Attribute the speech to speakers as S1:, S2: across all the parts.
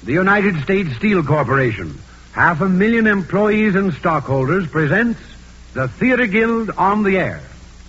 S1: The United States Steel Corporation, 500,000 employees and stockholders, presents the Theater Guild on the Air.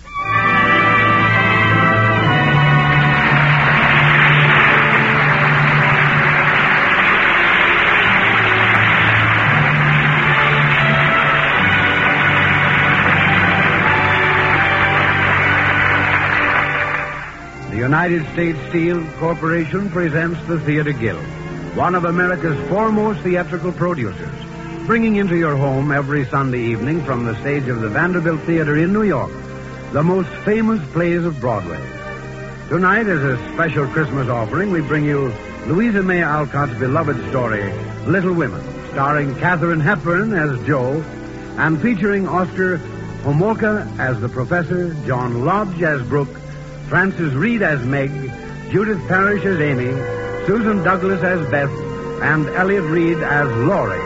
S1: The United States Steel Corporation presents the Theater Guild, one of America's foremost theatrical producers, bringing into your home every Sunday evening from the stage of the Vanderbilt Theater in New York the most famous plays of Broadway. Tonight, as a special Christmas offering, we bring you Louisa May Alcott's beloved story, Little Women, starring Katharine Hepburn as Jo and featuring Oscar Homolka as the Professor, John Lodge as Brooke, Frances Reed as Meg, Judith Parrish as Amy, Susan Douglas as Beth, and Elliot Reed as Laurie.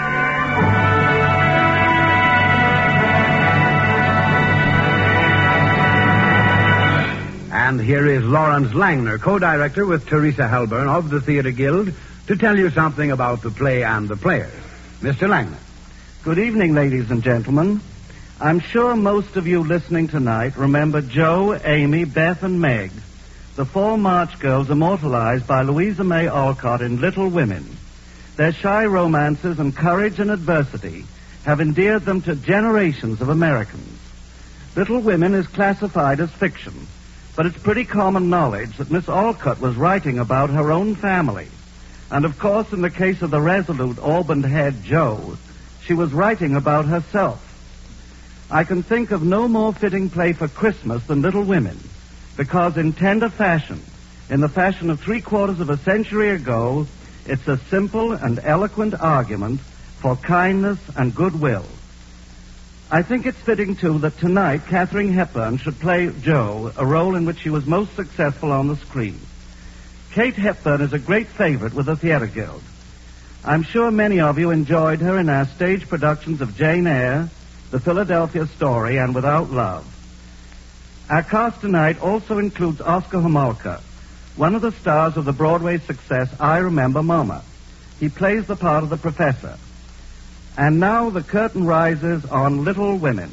S1: And here is Lawrence Langner, co-director with Teresa Halburn of the Theater Guild, to tell you something about the play and the players. Mr. Langner.
S2: Good evening, ladies and gentlemen. I'm sure most of you listening tonight remember Jo, Amy, Beth, and Meg, the four March girls immortalized by Louisa May Alcott in Little Women. Their shy romances and courage and adversity have endeared them to generations of Americans. Little Women is classified as fiction, but it's pretty common knowledge that Miss Alcott was writing about her own family. And of course, in the case of the resolute, auburn-haired Jo, she was writing about herself. I can think of no more fitting play for Christmas than Little Women, because in tender fashion, in the fashion of 3/4 of a century ago, it's a simple and eloquent argument for kindness and goodwill. I think it's fitting, too, that tonight Katharine Hepburn should play Jo, a role in which she was most successful on the screen. Kate Hepburn is a great favorite with the Theater Guild. I'm sure many of you enjoyed her in our stage productions of Jane Eyre, The Philadelphia Story, and Without Love. Our cast tonight also includes Oscar Homolka, one of the stars of the Broadway success I Remember Mama. He plays the part of the Professor. And now the curtain rises on Little Women.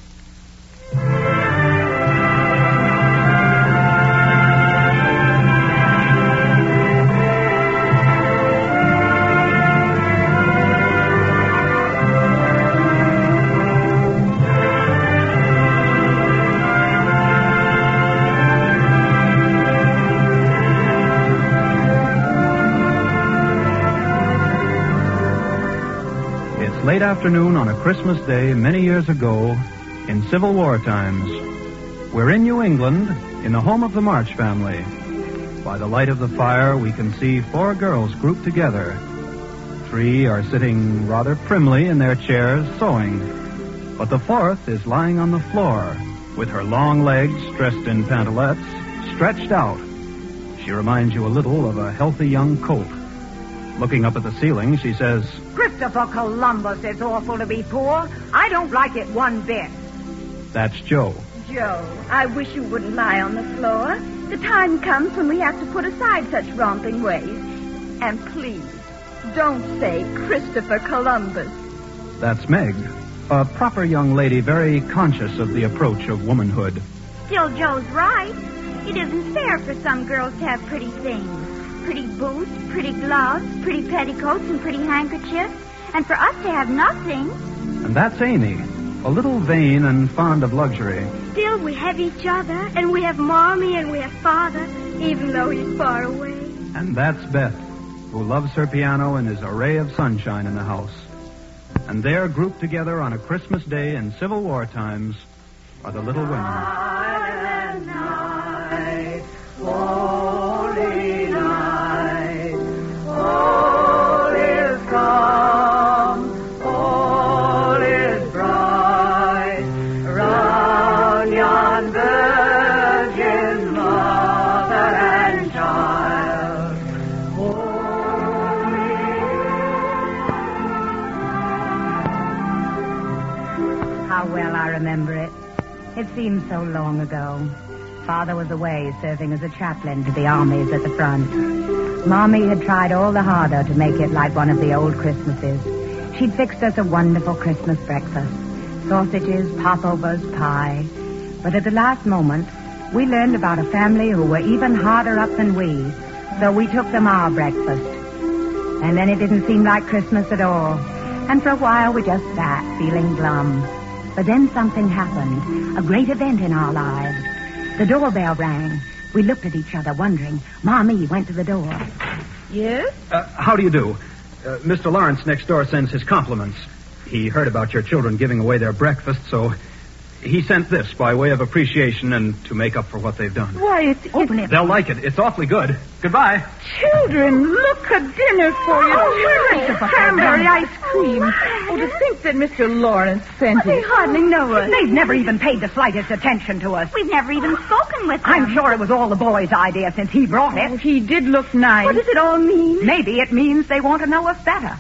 S3: Late afternoon on a Christmas day many years ago in Civil War times. We're in New England, in the home of the March family. By the light of the fire, we can see 4 girls grouped together. 3 are sitting rather primly in their chairs sewing, but the 4th is lying on the floor with her long legs, dressed in pantalettes, stretched out. She reminds you a little of a healthy young colt. Looking up at the ceiling, she says,
S4: "Christopher Columbus is awful to be poor. I don't like it one bit."
S3: That's Jo.
S5: Jo, I wish you wouldn't lie on the floor. The time comes when we have to put aside such romping ways. And please, don't say Christopher Columbus.
S3: That's Meg, a proper young lady very conscious of the approach of womanhood.
S5: Still, Jo's right. It isn't fair for some girls to have pretty things. Pretty boots, pretty gloves, pretty petticoats, and pretty handkerchiefs. And for us to have nothing.
S3: And that's Amy, a little vain and fond of luxury.
S5: Still, we have each other, and we have Mommy, and we have Father, even though he's far away.
S3: And that's Beth, who loves her piano and is a ray of sunshine in the house. And there, grouped together on a Christmas day in Civil War times, are the Little Women.
S4: Silent night, holy night, all is calm, all is bright, round yon Virgin Mother and Child.
S6: How well I remember it. It seems so long ago. Father was away serving as a chaplain to the armies at the front. Mommy had tried all the harder to make it like one of the old Christmases. She'd fixed us a wonderful Christmas breakfast. Sausages, popovers, pie. But at the last moment, we learned about a family who were even harder up than we. So we took them our breakfast. And then it didn't seem like Christmas at all. And for a while we just sat, feeling glum. But then something happened. A great event in our lives. The doorbell rang. We looked at each other, wondering. Mommy went to the door.
S4: Yes?
S3: How do you do? Mr. Lawrence next door sends his compliments. He heard about your children giving away their breakfast, so he sent this by way of appreciation and to make up for what they've done.
S4: Why, open it.
S3: They'll like it. It's awfully good. Goodbye.
S4: Children, look, a dinner for you. Cranberry ice cream. Oh, to think that Mr. Lawrence sent
S6: They
S4: it.
S6: hardly know us. They've never even paid the slightest attention to us.
S5: We've never even spoken with them.
S6: I'm sure it was all the boy's idea since he brought
S4: Oh,
S6: it.
S4: he did look nice.
S6: What does it all mean? Maybe it means they want to know us better.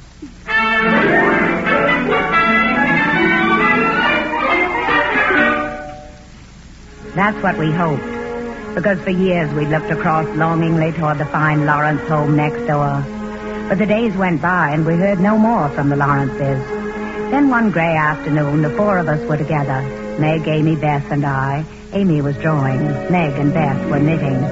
S6: That's what we hoped. Because for years we looked across longingly toward the fine Lawrence home next door. But the days went by and we heard no more from the Lawrences. Then one gray afternoon, the four of us were together. Meg, Amy, Beth, and I. Amy was drawing. Meg and Beth were knitting.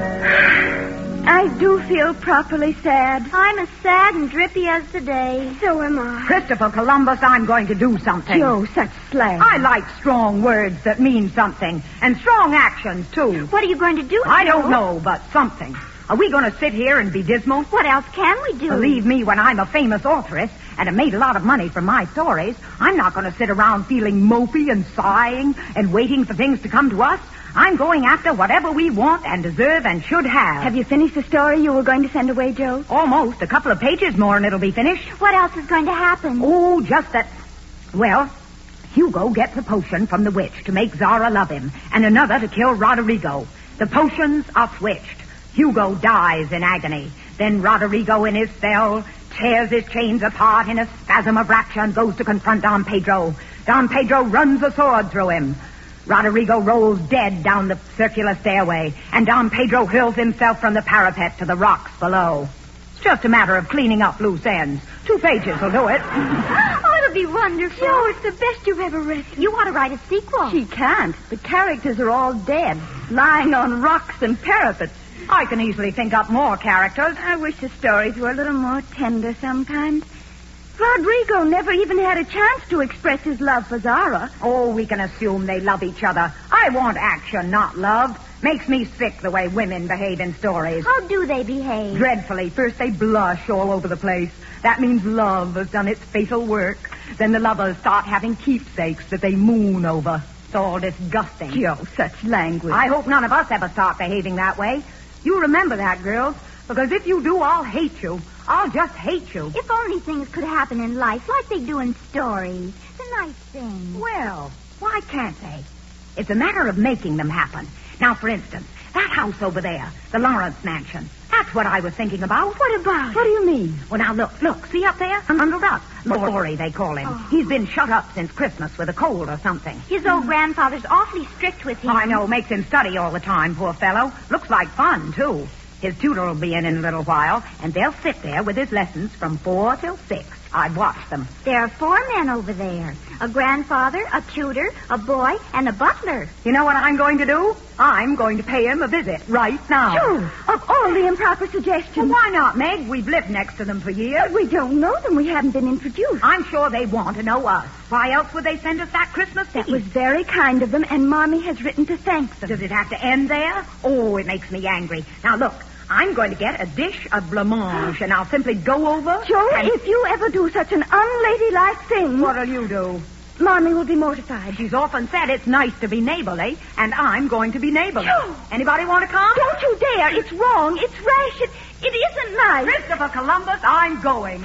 S5: I do feel properly sad. I'm as sad and drippy as the day. So am I.
S6: Christopher Columbus, I'm going to do something.
S5: Joe, such slang.
S6: I like strong words that mean something. And strong actions, too.
S5: What are you going to do,
S6: I
S5: Joe?
S6: don't know, but something. Are we going to sit here and be dismal?
S5: What else can we do?
S6: Believe me, when I'm a famous authoress and have made a lot of money from my stories, I'm not going to sit around feeling mopey and sighing and waiting for things to come to us. I'm going after whatever we want and deserve and should have.
S5: Have you finished the story you were going to send away, Joe?
S6: Almost. A couple of pages more and it'll be finished.
S5: What else is going to happen?
S6: Oh, just that. Well, Hugo gets a potion from the witch to make Zara love him, and another to kill Roderigo. The potions are switched. Hugo dies in agony. Then Roderigo in his cell tears his chains apart in a spasm of rapture and goes to confront Don Pedro. Don Pedro runs a sword through him. Roderigo rolls dead down the circular stairway, and Don Pedro hurls himself from the parapet to the rocks below. It's just a matter of cleaning up loose ends. 2 pages will do it.
S5: Oh, it'll be wonderful. Joe, it's the best you've ever written. You ought to write a sequel.
S4: She can't. The characters are all dead, lying on rocks and parapets.
S6: I can easily think up more characters.
S5: I wish the stories were a little more tender sometimes. Rodrigo never even had a chance to express his love for Zara.
S6: Oh, we can assume they love each other. I want action, not love. Makes me sick the way women behave in stories.
S5: How do they behave?
S6: Dreadfully. First they blush all over the place. That means love has done its fatal work. Then the lovers start having keepsakes that they moon over. It's all disgusting.
S4: Joe, such language.
S6: I hope none of us ever start behaving that way. You remember that, girls. Because if you do, I'll hate you. I'll just hate you.
S5: If only things could happen in life like they do in stories. The nice things.
S6: Well, why can't they? It's a matter of making them happen. Now, for instance, that house over there, the Lawrence mansion. That's what I was thinking about.
S5: What about?
S6: What do you mean? Well, now, look. See up there? Bundled up. Laurie, they call him.
S5: Oh.
S6: He's been shut up since Christmas with a cold or something.
S5: His old grandfather's awfully strict with him.
S6: I know, makes him study all the time, poor fellow. Looks like fun, too. His tutor will be in a little while, and they'll sit there with his lessons from 4 till 6. I've watched them.
S5: There are 4 men over there. A grandfather, a tutor, a boy, and a butler.
S6: You know what I'm going to do? I'm going to pay him a visit right now.
S5: Joe, of all the improper suggestions.
S6: Well, why not, Meg? We've lived next to them for years.
S5: But we don't know them. We haven't been introduced.
S6: I'm sure they want to know us. Why else would they send us that Christmas
S5: That
S6: feast?
S5: was very kind of them, and Mommy has written to thank them.
S6: Does it have to end there? Oh, it makes me angry. Now, look. I'm going to get a dish of blancmange, and I'll simply go over...
S5: Joe,
S6: and...
S5: if you ever do such an unladylike thing...
S6: What'll you do?
S5: Mommy will be mortified.
S6: She's often said it's nice to be neighborly, and I'm going to be neighborly.
S5: Joe!
S6: Anybody want to come?
S5: Don't you dare. It's wrong. It's rash. It isn't nice.
S6: Christopher Columbus, I'm going.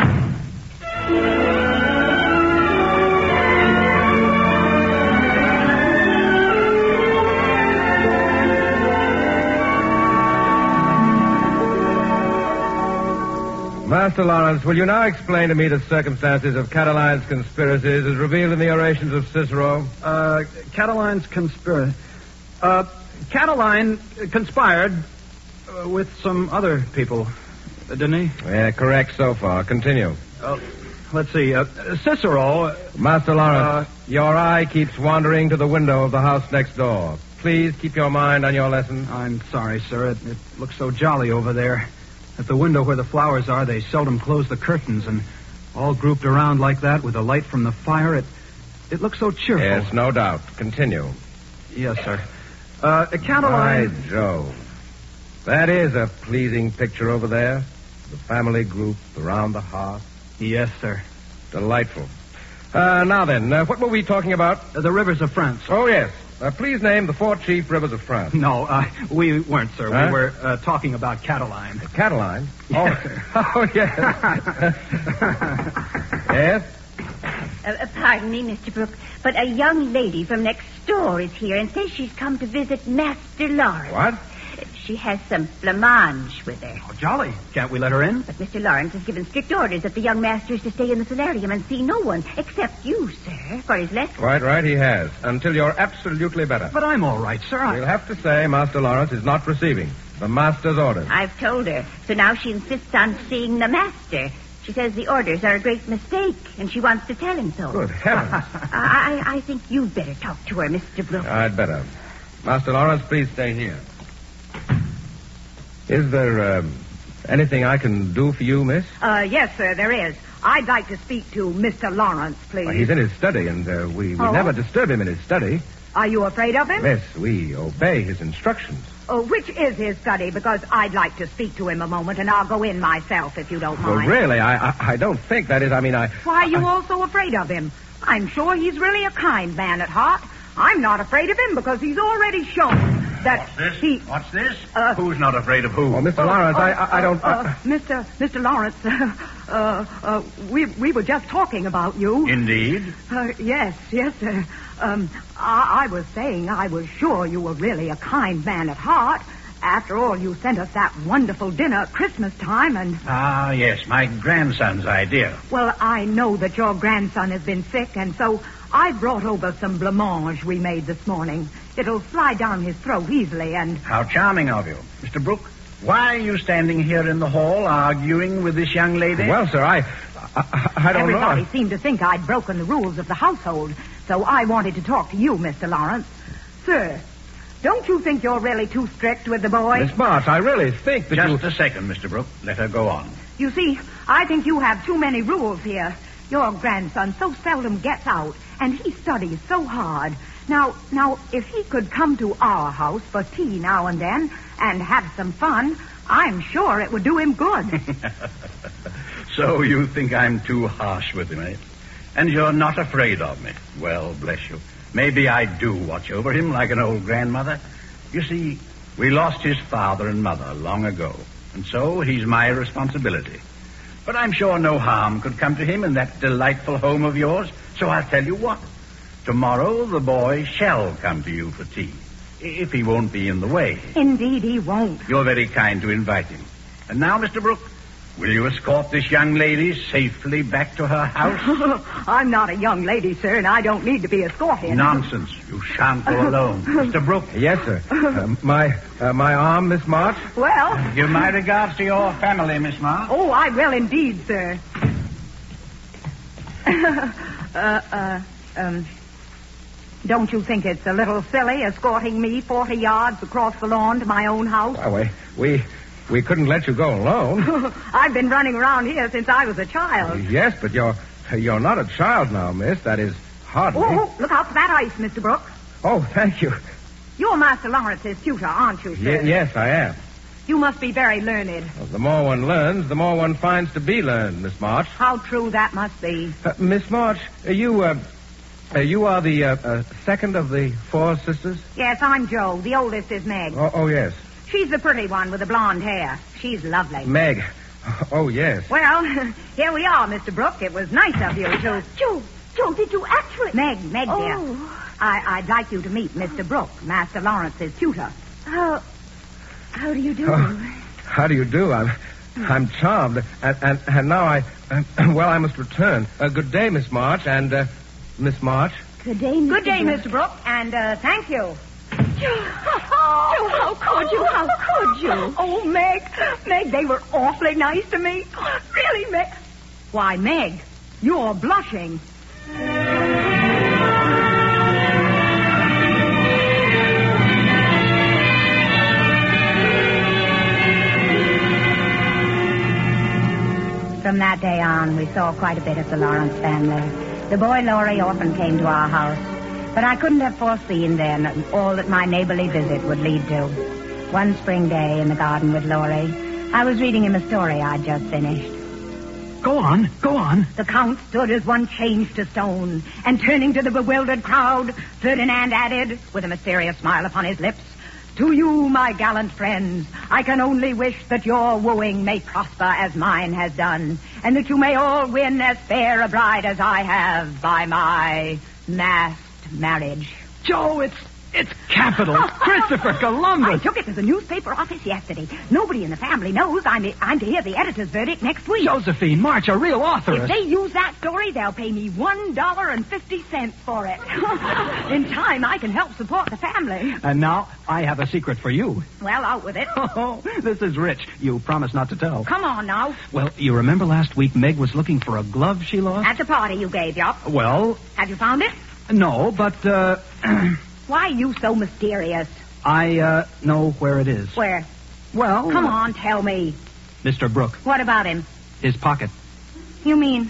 S7: Master Lawrence, will you now explain to me the circumstances of Cataline's conspiracies as revealed in the orations of Cicero?
S3: Cataline's conspiracy. Catiline conspired with some other people didn't he?
S7: Yeah, correct so far. Continue.
S3: Let's see. Cicero.
S7: Master Lawrence, your eye keeps wandering to the window of the house next door. Please keep your mind on your lesson.
S3: I'm sorry, sir. It looks so jolly over there. At the window where the flowers are, they seldom close the curtains, and all grouped around like that with the light from the fire, it looks so cheerful.
S7: Yes, no doubt. Continue.
S3: Yes, sir. Caroline...
S7: By Jove. That is a pleasing picture over there. The family group around the hearth.
S3: Yes, sir.
S7: Delightful. Now then, what were we talking about?
S3: The rivers of France.
S7: Oh, yes. Please name the 4 chief rivers of France.
S3: No, we weren't, sir.
S7: Huh?
S3: We were talking about Cataline.
S7: Cataline?
S3: Yes,
S7: Oh, yes. Yes?
S8: Pardon me, Mr. Brooke, but a young lady from next door is here and says she's come to visit Master Lawrence.
S7: What?
S8: She has some blancmange with her.
S3: Oh, jolly. Can't we let her in?
S8: But Mr. Lawrence has given strict orders that the young master is to stay in the solarium and see no one except you, sir, for his lesson.
S7: Quite right, he has. Until you're absolutely better.
S3: But I'm all right, sir.
S7: We'll have to say Master Lawrence is not receiving the master's orders.
S8: I've told her, so now she insists on seeing the master. She says the orders are a great mistake, and she wants to tell him so.
S7: Good heavens.
S8: I think you'd better talk to her, Mr. Brooke.
S7: I'd better. Master Lawrence, please stay here. Is there anything I can do for you, miss?
S6: Yes, sir, there is. I'd like to speak to Mr. Lawrence, please.
S7: Well, he's in his study, and we never disturb him in his study.
S6: Are you afraid of him?
S7: Yes, we obey his instructions.
S6: Which is his study? Because I'd like to speak to him a moment, and I'll go in myself, if you don't
S7: Well,
S6: mind.
S7: really, I don't think that is,
S6: Why are you all so afraid of him? I'm sure he's really a kind man at heart. I'm not afraid of him because he's already shown that he...
S9: What's this? Who's not afraid of who?
S7: Oh, Mr. Lawrence, I don't...
S6: Mr. Lawrence, we were just talking about you.
S9: Indeed?
S6: Yes, sir. I was saying I was sure you were really a kind man at heart. After all, you sent us that wonderful dinner at Christmas time, and...
S9: Ah, yes, my grandson's idea.
S6: Well, I know that your grandson has been sick, and so I brought over some blancmange we made this morning. It'll slide down his throat easily, and...
S9: How charming of you. Mr. Brooke, why are you standing here in the hall arguing with this young lady?
S7: Well, sir, I don't know.
S6: Everybody seemed to think I'd broken the rules of the household, so I wanted to talk to you, Mr. Lawrence. Sir, don't you think you're really too strict with the boy?
S7: Miss March, I really think that
S9: Just a second, Mr. Brooke. Let her go on.
S6: You see, I think you have too many rules here. Your grandson so seldom gets out, and he studies so hard. Now, if he could come to our house for tea now and then and have some fun, I'm sure it would do him good.
S9: So you think I'm too harsh with him, eh? And you're not afraid of me. Well, bless you. Maybe I do watch over him like an old grandmother. You see, we lost his father and mother long ago, and so he's my responsibility. But I'm sure no harm could come to him in that delightful home of yours, so I'll tell you what. Tomorrow the boy shall come to you for tea, if he won't be in the way.
S6: Indeed, he won't.
S9: You're very kind to invite him. And now, Mr. Brooke, will you escort this young lady safely back to her house?
S6: I'm not a young lady, sir, and I don't need to be escorted.
S9: Nonsense. You shan't go alone. Mr. Brooke.
S7: Yes, sir. My arm, Miss March?
S6: Well...
S9: Give my regards to your family, Miss March.
S6: Oh, I will indeed, sir. Don't you think it's a little silly escorting me 40 yards across the lawn to my own house?
S7: Well, we couldn't let you go alone.
S6: I've been running around here since I was a child.
S7: Yes, but you're not a child now, miss. That is hardly.
S6: Oh, look out for that ice, Mr. Brooke.
S7: Oh, thank you.
S6: You're Master Lawrence's tutor, aren't you, sir?
S7: Yes, I am.
S6: You must be very learned.
S7: Well, the more one learns, the more one finds to be learned, Miss March.
S6: How true that must be.
S7: Miss March, you are the second of the 4 sisters?
S6: Yes, I'm Joe. The oldest is Meg.
S7: Oh, yes.
S6: She's the pretty one with the blonde hair. She's lovely.
S7: Meg. Oh, yes.
S6: Well, here we are, Mr. Brooke. It was nice of you to...
S8: Joe, did you actually...
S6: Meg, dear. I'd like you to meet Mr. Brooke, Master Lawrence's tutor.
S8: How do you do?
S7: How do you do? I'm charmed. And now I must return. Good day, Miss March, and... Miss March?
S8: Good day, Mr.
S6: Good day,
S8: Brooke.
S6: Mr. Brooke, and thank you.
S4: Joe, how could you? How could you?
S6: Oh, Meg, they were awfully nice to me. Really, Meg. Why, Meg, you're blushing. From that day on, we saw quite a bit of the Lawrence family. The boy Laurie often came to our house, but I couldn't have foreseen then all that my neighborly visit would lead to. One spring day in the garden with Laurie, I was reading him a story I'd just finished.
S3: Go on.
S6: The Count stood as one changed to stone, and turning to the bewildered crowd, Ferdinand added, with a mysterious smile upon his lips, "To you, my gallant friends, I can only wish that your wooing may prosper as mine has done, and that you may all win as fair a bride as I have by my masked marriage."
S3: Joe, it's capital. Christopher Columbus.
S6: I took it to the newspaper office yesterday. Nobody in the family knows I'm to hear the editor's verdict next week.
S3: Josephine March, a real authoress.
S6: If they use that story, they'll pay me $1.50 for it. In time, I can help support the family.
S3: And now I have a secret for you.
S6: Well, out with it.
S3: Oh, this is rich. You promised not to tell.
S6: Come on now.
S3: Well, you remember last week Meg was looking for a glove she lost?
S6: At the party you gave you.
S3: Well...
S6: Have you found it?
S3: No, but,
S6: Why are you so mysterious?
S3: I know where it is.
S6: Where?
S3: Well...
S6: Come on, tell me.
S3: Mr. Brooke.
S6: What about him?
S3: His pocket.
S6: You mean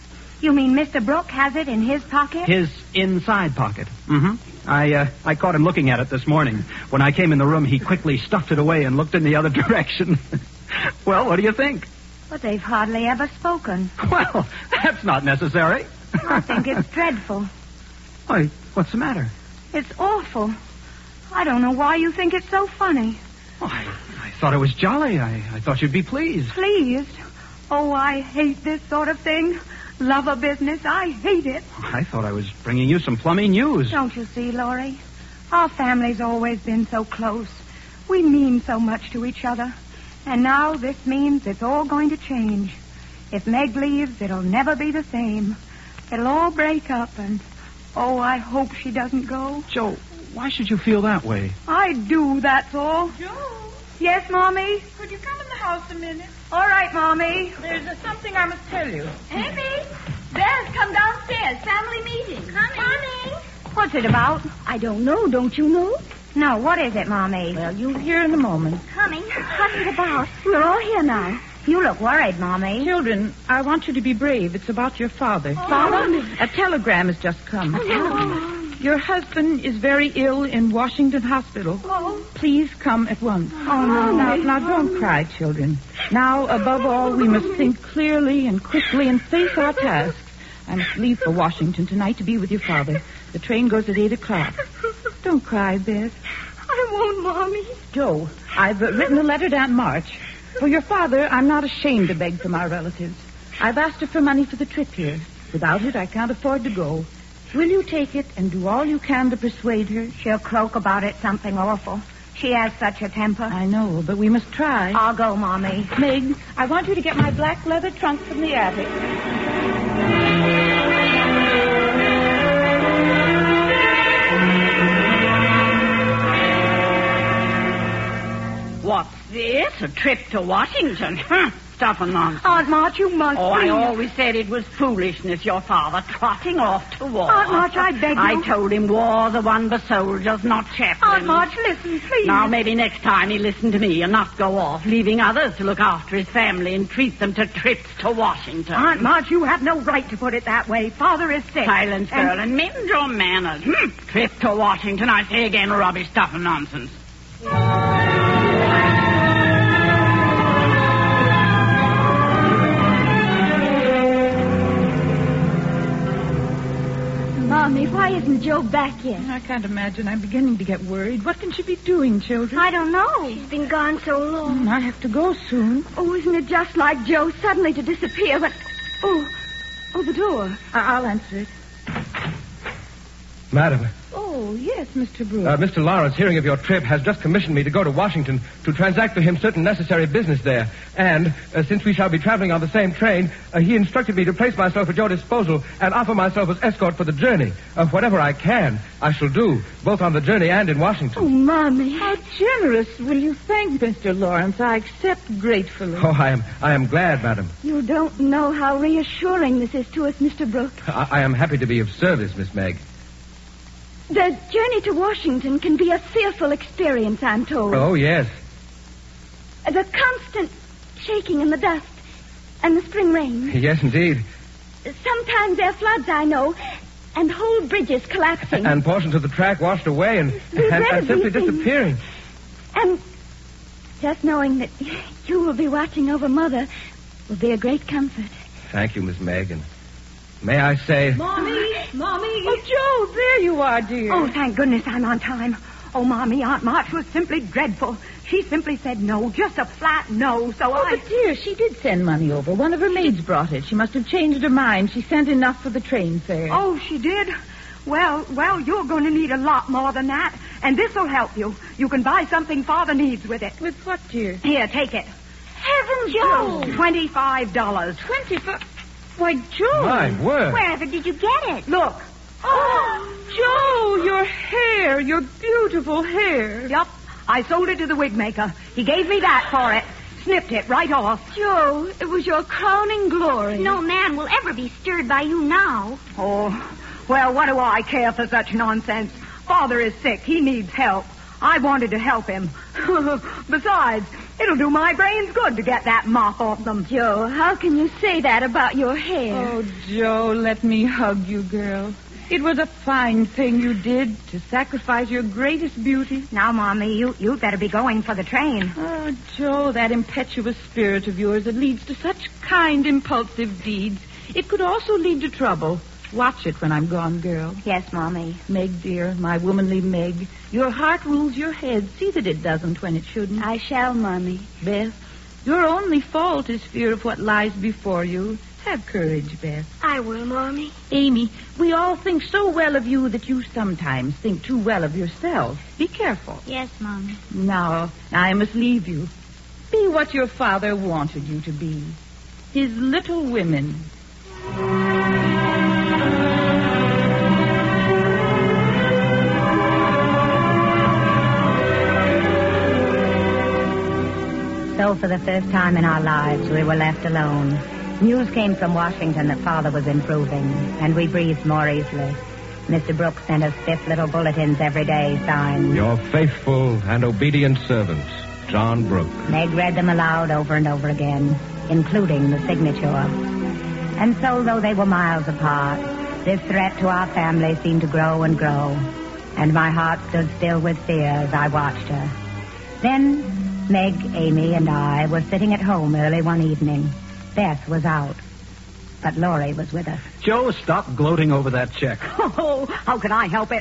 S6: Mr. Brooke has it in his pocket?
S3: His inside pocket. Mm-hmm. I caught him looking at it this morning. When I came in the room, he quickly stuffed it away and looked in the other direction. Well, what do you think?
S6: But they've hardly ever spoken.
S3: Well, that's not necessary.
S6: I think it's dreadful.
S3: Why, what's the matter?
S6: It's awful. I don't know why you think it's so funny.
S3: Oh, I thought it was jolly. I thought you'd be pleased.
S6: Pleased? Oh, I hate this sort of thing. Lover business, I hate it.
S3: I thought I was bringing you some plummy news.
S6: Don't you see, Laurie? Our family's always been so close. We mean so much to each other. And now this means it's all going to change. If Meg leaves, it'll never be the same. It'll all break up and... Oh, I hope she doesn't go.
S3: Joe, why should you feel that way?
S6: I do, that's all.
S4: Joe?
S6: Yes, Mommy?
S4: Could you come in the house a minute?
S6: All right, Mommy.
S4: There's something I must tell you.
S5: Amy, Beth, come downstairs. Family meeting. Coming.
S6: What's it about?
S8: I don't know. Don't you know?
S6: No, what is it, Mommy?
S4: Well, you'll hear in a moment.
S5: Coming. What's it about? We're all here now.
S6: You look worried, Mommy.
S4: Children, I want you to be brave. It's about your father. Father, a telegram has just come.
S5: A telegram?
S4: Your husband is very ill in Washington Hospital.
S5: Oh.
S4: Please come at once.
S6: Oh, no.
S4: Now, don't cry, children. Now, above all, we must think clearly and quickly and face our tasks. I must leave for Washington tonight to be with your father. The train goes at 8 o'clock. Don't cry, Beth.
S5: I won't, Mommy.
S4: Joe, I've written a letter to Aunt March. For your father, I'm not ashamed to beg from our relatives. I've asked her for money for the trip here. Without it, I can't afford to go. Will you take it and do all you can to persuade her?
S6: She'll croak about it something awful. She has such a temper.
S4: I know, but we must try.
S6: I'll go, Mommy.
S4: Meg, I want you to get my black leather trunk from the attic.
S8: What's this? A trip to Washington? Stuff and nonsense.
S6: Aunt March, you must.
S8: Oh, I
S6: please.
S8: always said it was foolishness, your father trotting off to war.
S6: Aunt March, I beg you.
S8: I told him war's the one for soldiers, not chaplains.
S6: Aunt March, listen, please.
S8: Now, maybe next time he'll listen to me and not go off, leaving others to look after his family and treat them to trips to Washington.
S6: Aunt March, you have no right to put it that way. Father is sick.
S8: Silence, girl, and mend your manners. Trip to Washington, I say again, rubbish, stuff and nonsense.
S5: Mommy, why isn't Joe back yet?
S4: I can't imagine. I'm beginning to get worried. What can she be doing, children?
S5: I don't know. She's been gone so long.
S4: I have to go soon.
S5: Oh, isn't it just like Joe suddenly to disappear? But oh, the door.
S4: I'll answer it.
S7: Madam.
S5: Oh,
S4: Oh, yes, Mr. Brooks.
S7: Mr. Lawrence, hearing of your trip, has just commissioned me to go to Washington to transact for him certain necessary business there. And, since we shall be traveling on the same train, he instructed me to place myself at your disposal and offer myself as escort for the journey. Whatever I can, I shall do, both on the journey and in Washington.
S4: Oh, Mommy. How generous. Will you thank Mr. Lawrence? I accept gratefully.
S7: Oh, I am glad, madam.
S5: You don't know how reassuring this is to us, Mr. Brooks.
S7: I am happy to be of service, Miss Meg.
S5: The journey to Washington can be a fearful experience, I'm told.
S7: Oh, yes.
S5: The constant shaking in the dust and the spring rain.
S7: Yes, indeed.
S5: Sometimes there are floods, I know, and whole bridges collapsing.
S7: And portions of the track washed away and simply disappearing.
S5: And just knowing that you will be watching over Mother will be a great comfort.
S7: Thank you, Miss Meg. And may I say...
S4: Mommy! Oh, Joe, there you are, dear.
S6: Oh, thank goodness I'm on time. Oh, Mommy, Aunt March was simply dreadful. She simply said no, just a flat no, so
S4: But dear, she did send money over. One of her maids brought it. She must have changed her mind. She sent enough for the train fare.
S6: Oh, she did? Well, you're going to need a lot more than that, and this'll help you. You can buy something Father needs with it.
S4: With what, dear?
S6: Here, take it.
S5: Heavens, Joe!
S6: $25.
S4: 25? Why, Joe!
S7: My word.
S5: Wherever did you get it?
S6: Look.
S4: Oh, Joe, your hair, your beautiful hair.
S6: Yup. I sold it to the wig maker. He gave me that for it. Snipped it right off.
S5: Joe, it was your crowning glory. No man will ever be stirred by you now.
S6: Oh, well, what do I care for such nonsense? Father is sick. He needs help. I wanted to help him. Besides, it'll do my brains good to get that mop off them.
S5: Joe, how can you say that about your hair?
S4: Oh, Joe, let me hug you, girl. It was a fine thing you did to sacrifice your greatest beauty.
S6: Now, Mommy, you'd better be going for the train.
S4: Oh, Joe, that impetuous spirit of yours that leads to such kind, impulsive deeds. It could also lead to trouble. Watch it when I'm gone, girl.
S6: Yes, Mommy.
S4: Meg, dear, my womanly Meg, your heart rules your head. See that it doesn't when it shouldn't.
S5: I shall, Mommy.
S4: Beth, your only fault is fear of what lies before you. Have courage, Beth.
S5: I will, Mommy.
S4: Amy, we all think so well of you that you sometimes think too well of yourself. Be careful.
S5: Yes, Mommy.
S4: Now, I must leave you. Be what your father wanted you to be. His little women.
S6: So for the first time in our lives, we were left alone. News came from Washington that Father was improving, and we breathed more easily. Mr. Brooks sent us stiff little bulletins every day, signed...
S7: Your faithful and obedient servant, John Brooks.
S6: Meg read them aloud over and over again, including the signature. And so, though they were miles apart, this threat to our family seemed to grow and grow, and my heart stood still with fear as I watched her. Then, Meg, Amy, and I were sitting at home early one evening. Beth was out, but Laurie was with us.
S3: Joe, stop gloating over that check.
S6: Oh, how can I help it?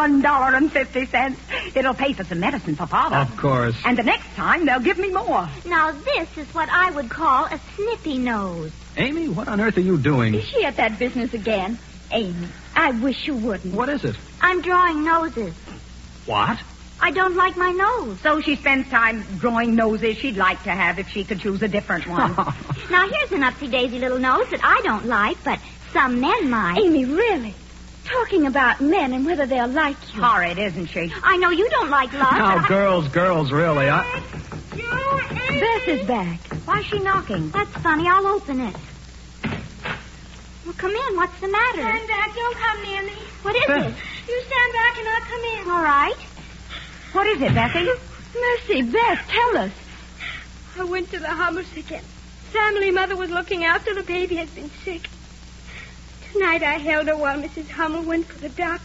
S6: $1.50. It'll pay for some medicine for Father.
S3: Of course.
S6: And the next time, they'll give me more.
S5: Now, this is what I would call a snippy nose.
S3: Amy, what on earth are you doing?
S5: Is she at that business again? Amy, I wish you wouldn't.
S3: What is it?
S5: I'm drawing noses.
S3: What?
S5: I don't like my nose.
S6: So she spends time drawing noses she'd like to have if she could choose a different one.
S5: Now, here's an upsy-daisy little nose that I don't like, but some men might. Amy, really? Talking about men and whether they'll like you.
S6: Horrid, isn't she?
S5: I know you don't like love.
S3: Now, girls, really.
S5: Beth is back.
S6: Why's she knocking?
S5: That's funny. I'll open it. Well, come in. What's the matter?
S10: Stand back. Don't come near me.
S5: What is it?
S10: You stand back and I'll come in.
S5: All right.
S6: What is it, Bessie?
S5: Mercy, Beth, tell us.
S10: I went to the Hummers again. Family Mother was looking after the baby had been sick. Tonight I held her while Mrs. Hummel went for the doctor.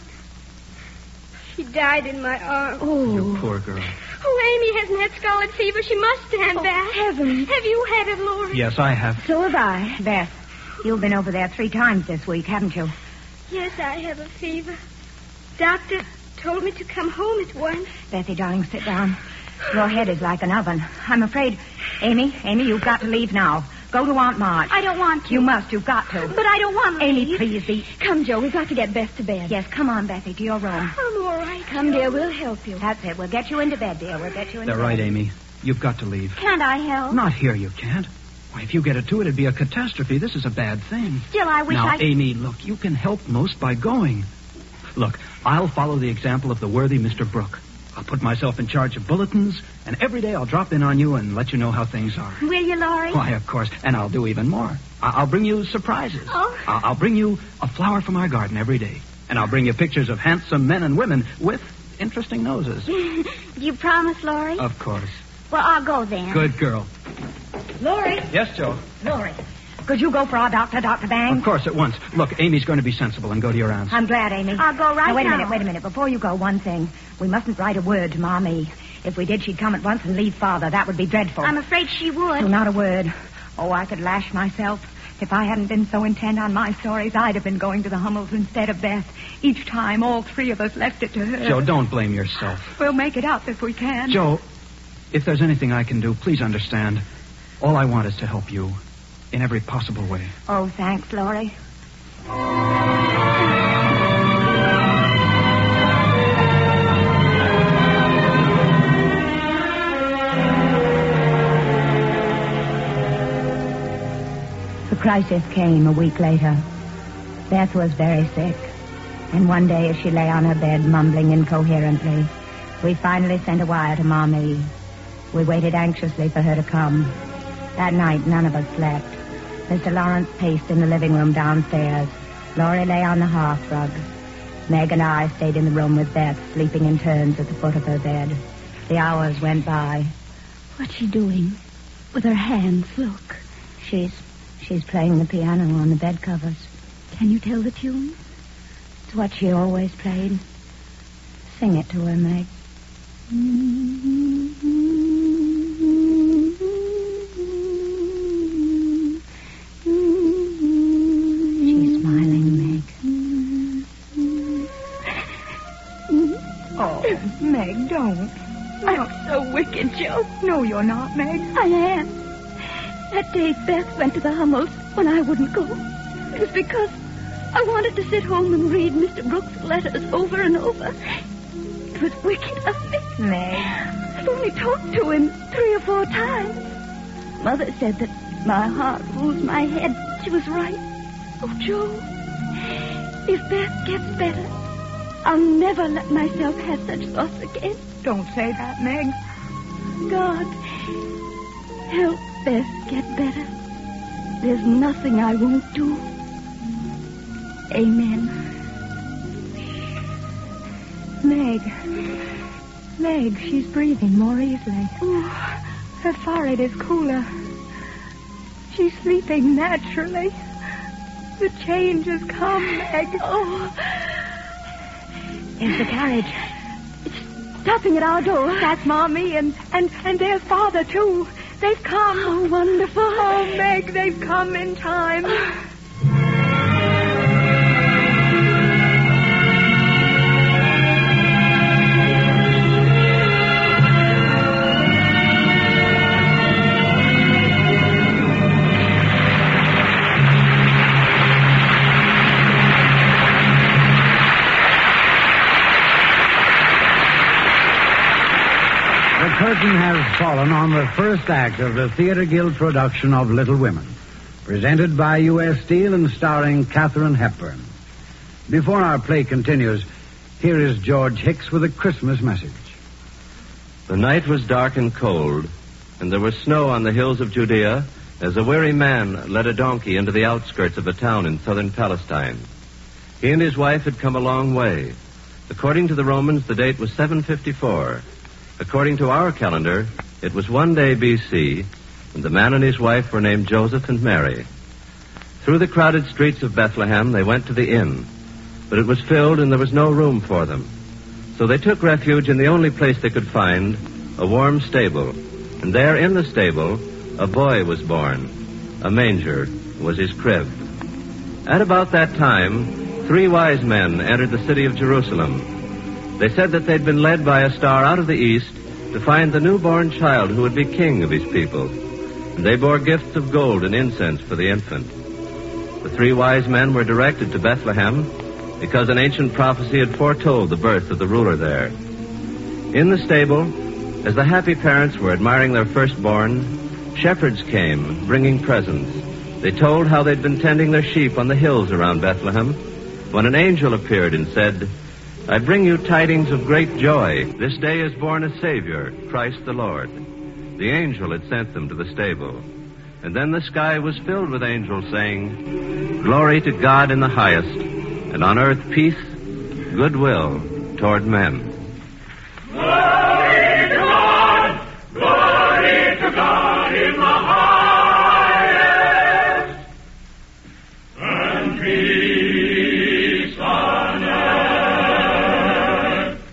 S10: She died in my arms.
S5: Oh.
S3: You poor girl.
S10: Oh, Amy hasn't had scarlet fever. She must stand back.
S5: Heavens.
S10: Have you had it, Laura?
S3: Yes, I have.
S6: So have I. Beth, you've been over there 3 times this week, haven't you?
S10: Yes, I have a fever. Doctor told me to come home at once.
S6: Bessie, darling, sit down. Your head is like an oven. I'm afraid... Amy, you've got to leave now. Go to Aunt March.
S10: I don't want to.
S6: You must. You've got to.
S10: But I don't want to
S6: Amy,
S10: leave.
S6: please be.
S10: Come, Joe. We've got to get Beth to bed.
S6: Yes, come on, Bethy, to your room.
S10: I'm all right. Come, dear. We'll help you.
S6: That's it. We'll get you into bed, dear. We'll get you into
S3: They're
S6: bed.
S3: right, Amy. You've got to leave.
S10: Can't I help?
S3: Not here, you can't. Why, if you get it to it, it'd be a catastrophe. This is a bad thing.
S10: Still, I wish
S3: Now, Amy, look, you can help most by going. Look, I'll follow the example of the worthy Mr. Brooke. I'll put myself in charge of bulletins, and every day I'll drop in on you and let you know how things are.
S10: Will you, Laurie?
S3: Why, of course. And I'll do even more. I'll bring you surprises.
S10: Oh.
S3: I'll bring you a flower from our garden every day. And I'll bring you pictures of handsome men and women with interesting noses.
S10: Do you promise, Laurie?
S3: Of course.
S10: Well, I'll go then.
S3: Good girl.
S6: Laurie.
S3: Yes, Joe?
S6: Laurie. Could you go for our doctor, Dr. Bang?
S3: Of course, at once. Look, Amy's going to be sensible and go to your aunt's.
S6: I'm glad, Amy.
S10: I'll go right
S6: now. Wait
S10: now.
S6: a minute. Before you go, one thing. We mustn't write a word to Mommy. If we did, she'd come at once and leave Father. That would be dreadful.
S10: I'm afraid she would.
S6: So not a word. Oh, I could lash myself. If I hadn't been so intent on my stories, I'd have been going to the Hummels instead of Beth. Each time, all three of us left it to her.
S3: Joe, don't blame yourself.
S6: We'll make it up if we can.
S3: Joe, if there's anything I can do, please understand. All I want is to help you in every possible way.
S6: Oh, thanks, Laurie. The crisis came a week later. Beth was very sick, and one day as she lay on her bed mumbling incoherently, we finally sent a wire to Mommy. We waited anxiously for her to come. That night, none of us slept. Mr. Lawrence paced in the living room downstairs. Laurie lay on the hearthrug. Meg and I stayed in the room with Beth, sleeping in turns at the foot of her bed. The hours went by.
S10: What's she doing? With her hands, look.
S6: She's playing the piano on the bed covers.
S10: Can you tell the tune?
S6: It's what she always played. Sing it to her, Meg. She's smiling, Meg. Oh, Meg, don't.
S10: I'm so wicked, Joe.
S6: No, you're not, Meg.
S10: I am. That day Beth went to the Hummels when I wouldn't go. It was because I wanted to sit home and read Mr. Brooks' letters over and over. It was wicked of me.
S6: Meg.
S10: I've only talked to him 3 or 4 times. Mother said that my heart rules my head. She was right. Oh, Joe, if Beth gets better, I'll never let myself have such thoughts again.
S6: Don't say that, Meg.
S10: God, help Beth get better. There's nothing I won't do. Amen.
S6: Meg, she's breathing more easily.
S10: Oh,
S6: her forehead is cooler. She's sleeping naturally. The change has come, Meg.
S10: Oh.
S6: There's the carriage.
S10: It's stopping at our door.
S6: That's Mommy, and there's Father, too. They've come.
S10: Oh, wonderful.
S6: Oh, Meg, they've come in time.
S1: The curtain has fallen on the first act of the Theater Guild production of Little Women, presented by U.S. Steel and starring Katharine Hepburn. Before our play continues, here is George Hicks with a Christmas message.
S11: The night was dark and cold, and there was snow on the hills of Judea as a weary man led a donkey into the outskirts of a town in southern Palestine. He and his wife had come a long way. According to the Romans, the date was 754. According to our calendar, it was 1 day B.C., and the man and his wife were named Joseph and Mary. Through the crowded streets of Bethlehem, they went to the inn, but it was filled and there was no room for them. So they took refuge in the only place they could find, a warm stable. And there in the stable, a boy was born. A manger was his crib. At about that time, 3 wise men entered the city of Jerusalem. They said that they'd been led by a star out of the east to find the newborn child who would be king of his people. and they bore gifts of gold and incense for the infant. The 3 wise men were directed to Bethlehem because an ancient prophecy had foretold the birth of the ruler there. In the stable, as the happy parents were admiring their firstborn, shepherds came, bringing presents. They told how they'd been tending their sheep on the hills around Bethlehem, when an angel appeared and said, "I bring you tidings of great joy. This day is born a Savior, Christ the Lord." The angel had sent them to the stable. And then the sky was filled with angels saying, "Glory to God in the highest, and on earth peace, goodwill toward men."
S12: Glory to God! Glory to God in the highest! And peace on earth.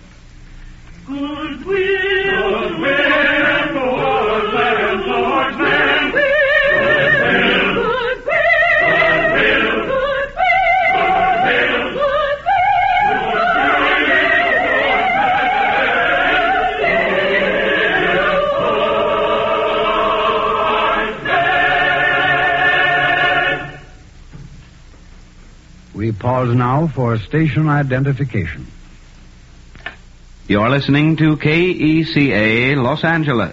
S12: Goodwill toward men.
S1: We pause now for station identification.
S13: You're listening to KECA Los Angeles.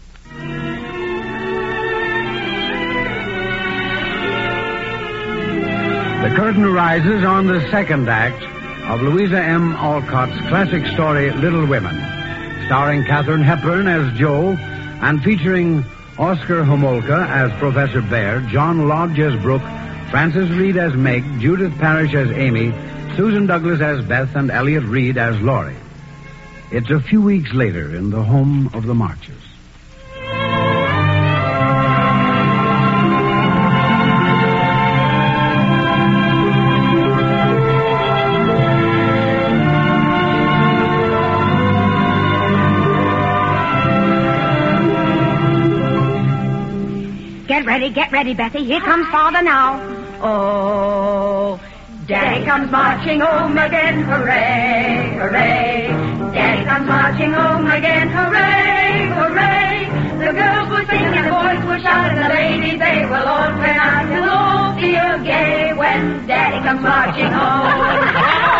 S1: The curtain rises on the second act of Louisa M. Alcott's classic story, Little Women, starring Katharine Hepburn as Jo and featuring Oscar Homolka as Professor Baird, John Lodge as Brooke, Frances Reed as Meg, Judith Parrish as Amy, Susan Douglas as Beth, and Elliot Reed as Laurie. It's a few weeks later in the home of the Marches.
S8: Get ready, Bethy. Here comes Father now. Oh, Daddy comes marching home again, hooray, hooray. Daddy comes marching home again, hooray, hooray. The girls will sing and the boys will shout and the ladies, they will all turn out to all feel gay when Daddy comes marching home.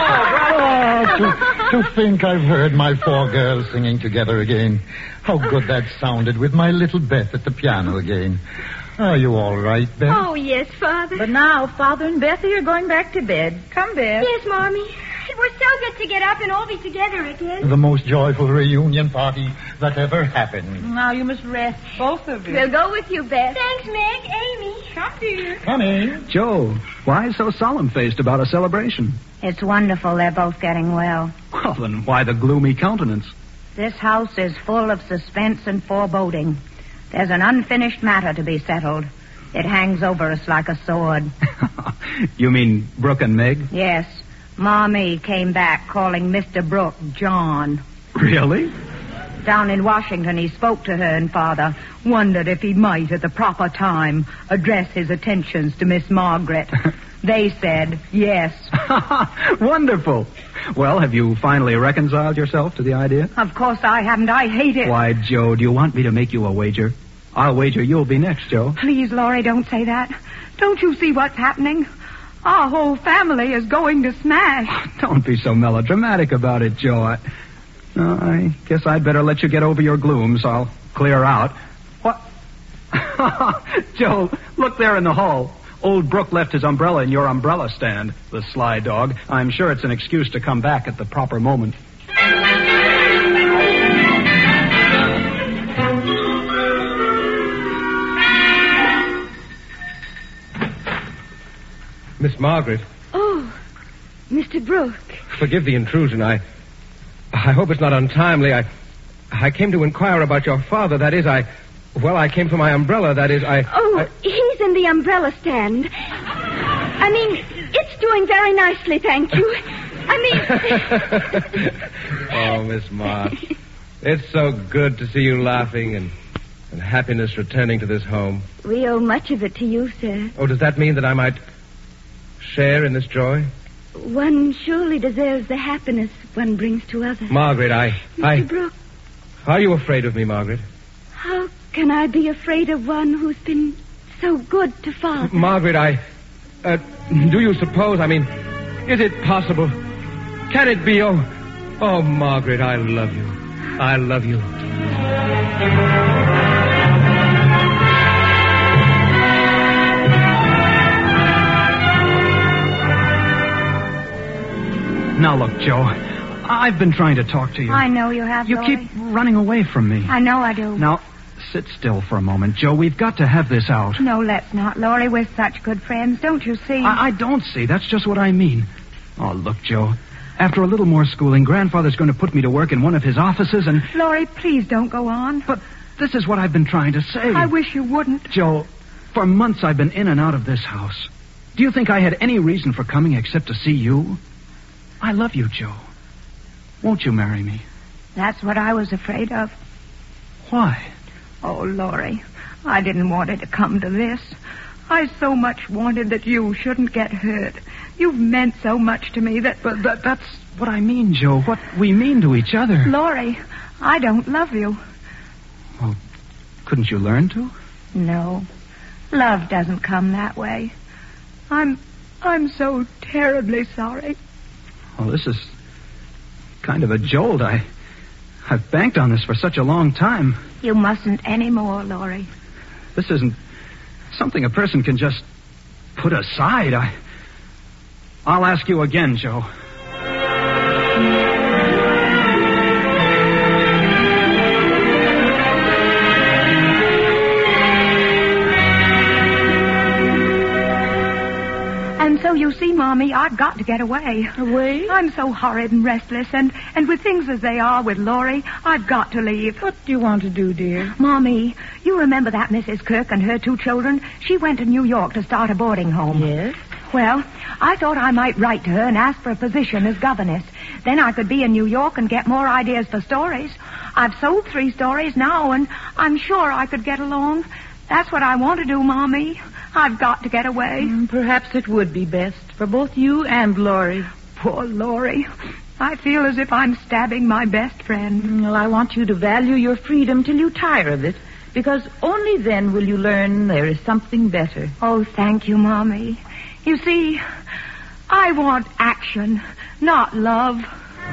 S14: To think I've heard my 4 girls singing together again. How good that sounded with my little Beth at the piano again. Are you all right, Beth?
S10: Oh, yes, Father.
S4: But now, Father and Bethy are going back to bed. Come, Beth.
S10: Yes, Mommy. It was so good to get up and all be together again.
S14: The most joyful reunion party that ever happened.
S4: Now you must rest, both of you.
S10: We'll go with you, Beth. Thanks, Meg. Amy. Come, dear.
S14: Coming.
S3: Joe, why so solemn-faced about a celebration?
S6: It's wonderful they're both getting well.
S3: Well, then why the gloomy countenance?
S6: This house is full of suspense and foreboding. There's an unfinished matter to be settled. It hangs over us like a sword.
S3: You mean Brooke and Meg?
S6: Yes. Mommy came back calling Mr. Brooke John.
S3: Really?
S6: Down in Washington, he spoke to her and Father, wondered if he might, at the proper time, address his attentions to Miss Margaret. They said yes.
S3: Wonderful. Well, have you finally reconciled yourself to the idea?
S6: Of course I haven't. I hate it.
S3: Why, Joe, do you want me to make you a wager? I'll wager you'll be next, Joe.
S6: Please, Laurie, don't say that. Don't you see what's happening? Our whole family is going to smash.
S3: Don't be so melodramatic about it, Joe. I guess I'd better let you get over your gloom, so I'll clear out. What? Joe, look there in the hall. Old Brooke left his umbrella in your umbrella stand, the sly dog. I'm sure it's an excuse to come back at the proper moment.
S7: Miss Margaret.
S10: Oh, Mr. Brooke.
S7: Forgive the intrusion. I hope it's not untimely. I came to inquire about your father. That is, I came for my umbrella. That is,
S10: He's in the umbrella stand. I mean, it's doing very nicely, thank you.
S7: Oh, Miss March. It's so good to see you laughing and happiness returning to this home.
S10: We owe much of it to you, sir.
S7: Oh, does that mean that I might share in this joy?
S10: One surely deserves the happiness one brings to others.
S7: Margaret,
S10: Mr. Brooke.
S7: Are you afraid of me, Margaret?
S10: How can I be afraid of one who's been so good to Father?
S7: Margaret, do you suppose, is it possible? Can it be? Oh, Margaret, I love you. I love you.
S3: Now look, Joe, I've been trying to talk to you.
S6: I know you have,
S3: You
S6: Laurie.
S3: keep running away from me.
S6: I know I do.
S3: Now, sit still for a moment, Joe. We've got to have this out.
S6: No, let's not, Laurie. We're such good friends. Don't you see?
S3: I don't see. That's just what I mean. Oh, look, Joe. After a little more schooling, Grandfather's going to put me to work in one of his offices and...
S6: Laurie, please don't go on.
S3: But this is what I've been trying to say.
S6: I wish you wouldn't.
S3: Joe, for months I've been in and out of this house. Do you think I had any reason for coming except to see you? I love you, Joe. Won't you marry me?
S6: That's what I was afraid of.
S3: Why?
S6: Oh, Laurie, I didn't want it to come to this. I so much wanted that you shouldn't get hurt. You've meant so much to me that...
S3: But that's what I mean, Joe. What we mean to each other.
S6: Laurie, I don't love you.
S3: Well, couldn't you learn to?
S6: No. Love doesn't come that way. I'm so terribly sorry.
S3: Well, this is kind of a jolt. I've banked on this for such a long time.
S6: You mustn't anymore, Laurie.
S3: This isn't something a person can just put aside. I'll ask you again, Joe.
S6: And so you see, Mommy, I've got to get away.
S4: Away?
S6: I'm so horrid and restless, and with things as they are with Laurie, I've got to leave.
S4: What do you want to do, dear?
S6: Mommy, you remember that Mrs. Kirk and her 2 children? She went to New York to start a boarding home.
S4: Yes?
S6: Well, I thought I might write to her and ask for a position as governess. Then I could be in New York and get more ideas for stories. I've sold 3 stories now, and I'm sure I could get along. That's what I want to do, Mommy. I've got to get away.
S4: Perhaps it would be best for both you and Laurie.
S6: Poor Laurie. I feel as if I'm stabbing my best friend.
S4: Well, I want you to value your freedom till you tire of it, because only then will you learn there is something better.
S6: Oh, thank you, Mommy. You see, I want action, not love.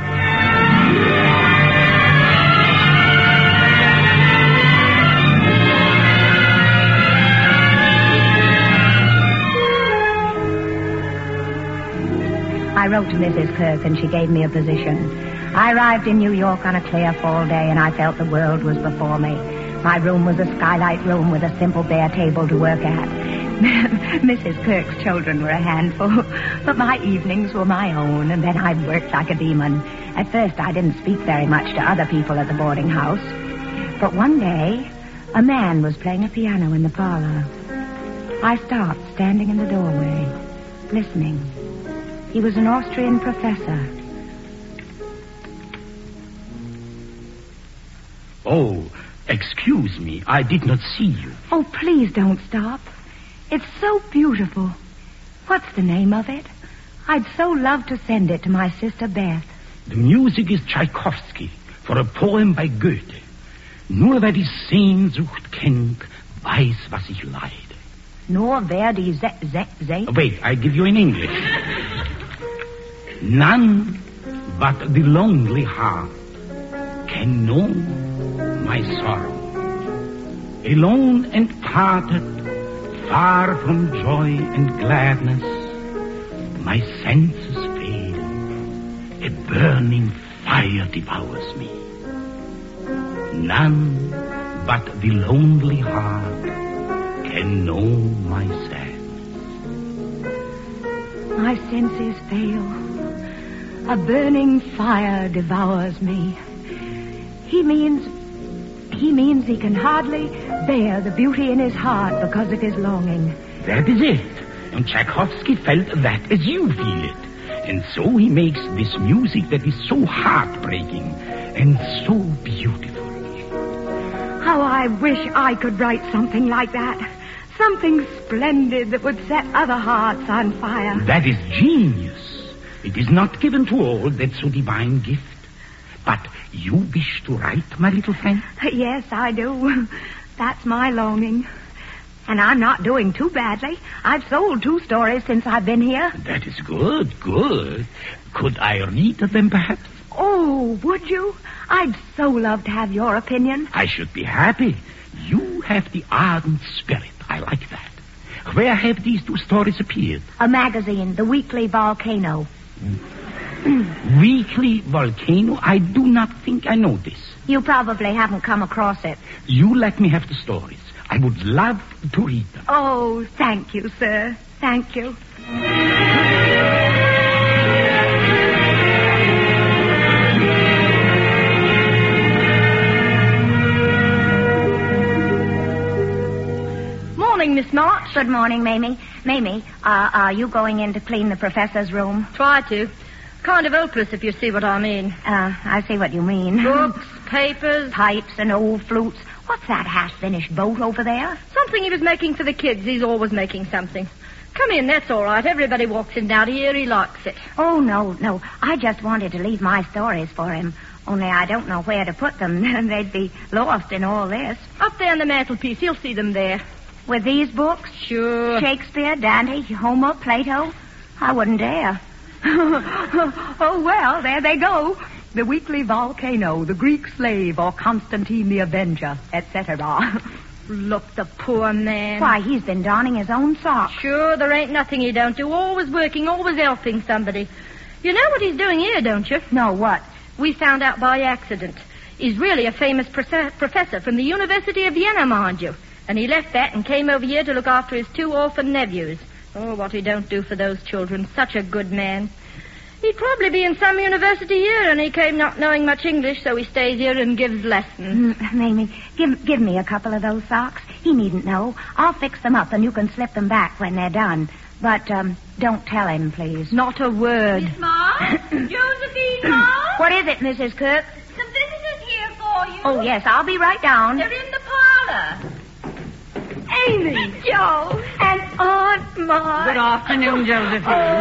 S6: I wrote to Mrs. Kirk, and she gave me a position. I arrived in New York on a clear fall day, and I felt the world was before me. My room was a skylight room with a simple bare table to work at. Mrs. Kirk's children were a handful, but my evenings were my own, and then I worked like a demon. At first, I didn't speak very much to other people at the boarding house. But one day, a man was playing a piano in the parlor. I stopped, standing in the doorway, listening. He was an Austrian professor.
S15: Oh, excuse me. I did not see you.
S6: Oh, please don't stop. It's so beautiful. What's the name of it? I'd so love to send it to my sister Beth.
S15: The music is Tchaikovsky for a poem by Goethe. Nur wer die Sehnsucht kennt, weiß, was ich leide.
S6: Nur wer die
S15: Wait, I give you in English. None but the lonely heart can know my sorrow. Alone and parted, far from joy and gladness, my senses fail. A burning fire devours me. None but the lonely heart can know my sadness.
S6: My senses fail. A burning fire devours me. He means he can hardly bear the beauty in his heart because of his longing.
S15: That is it. And Tchaikovsky felt that as you feel it. And so he makes this music that is so heartbreaking and so beautiful.
S6: How I wish I could write something like that. Something splendid that would set other hearts on fire.
S15: That is genius. It is not given to all that so divine gift. But you wish to write, my little friend?
S6: Yes, I do. That's my longing. And I'm not doing too badly. I've sold 2 stories since I've been here.
S15: That is good, good. Could I read them, perhaps?
S6: Oh, would you? I'd so love to have your opinion.
S15: I should be happy. You have the ardent spirit. I like that. Where have these 2 stories appeared?
S6: A magazine, The Weekly Volcano.
S15: Weekly Volcano? I do not think I know this.
S6: You probably haven't come across it.
S15: You let me have the stories. I would love to read them.
S6: Oh, thank you, sir. Thank you.
S8: Morning, Miss March.
S6: Good morning, Mamie. Mamie, are you going in to clean the professor's room?
S8: Try to. Kind of hopeless, if you see what I mean.
S6: I see what you mean.
S8: Books, papers.
S6: Pipes and old flutes. What's that half-finished boat over there?
S8: Something he was making for the kids. He's always making something. Come in, that's all right. Everybody walks in down here. He likes it.
S6: Oh, no. I just wanted to leave my stories for him. Only I don't know where to put them. They'd be lost in all this.
S8: Up there on the mantelpiece. He'll see them there.
S6: With these books?
S8: Sure.
S6: Shakespeare, Dante, Homer, Plato? I wouldn't dare. Oh, well, there they go. The Weekly Volcano, The Greek Slave, or Constantine the Avenger, etc.
S8: Look, the poor man.
S6: Why, he's been donning his own socks.
S8: Sure, there ain't nothing he don't do. Always working, always helping somebody. You know what he's doing here, don't you?
S6: No, what?
S8: We found out by accident. He's really a famous professor from the University of Vienna, mind you. And he left that and came over here to look after his 2 orphan nephews. Oh, what he don't do for those children. Such a good man. He'd probably be in some university here, and he came not knowing much English, so he stays here and gives lessons.
S6: Mamie, give me a couple of those socks. He needn't know. I'll fix them up, and you can slip them back when they're done. But, don't tell him, please.
S8: Not a word.
S10: Miss March? Josephine March?
S6: What is it, Mrs. Cook?
S10: Some visitors here for you.
S6: Oh, yes, I'll be right down.
S10: They're in the parlor.
S6: Amy, Joe, and Aunt Marge.
S16: Good afternoon, Josephine.